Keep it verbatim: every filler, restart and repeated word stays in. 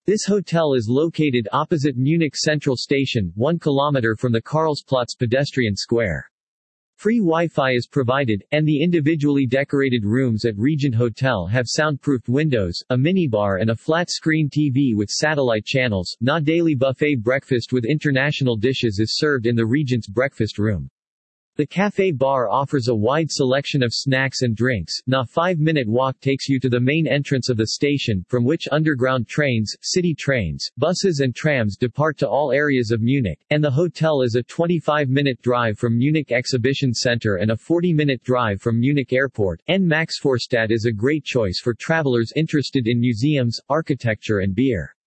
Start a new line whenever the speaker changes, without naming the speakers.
This hotel is located opposite Munich Central Station, one kilometer from the Karlsplatz pedestrian square. Free Wi-Fi is provided, and the individually decorated rooms at Regent Hotel have soundproofed windows, a minibar and a flat-screen T V with satellite channels. N A daily buffet breakfast with international dishes is served in the Regent's breakfast room. The Café Bar offers a wide selection of snacks and drinks. N A five-minute walk takes you to the main entrance of the station, from which underground trains, city trains, buses and trams depart to all areas of Munich, and the hotel is a twenty-five-minute drive from Munich Exhibition Center and a forty-minute drive from Munich Airport. N Maxvorstadt is a great choice for travelers interested in museums, architecture and beer.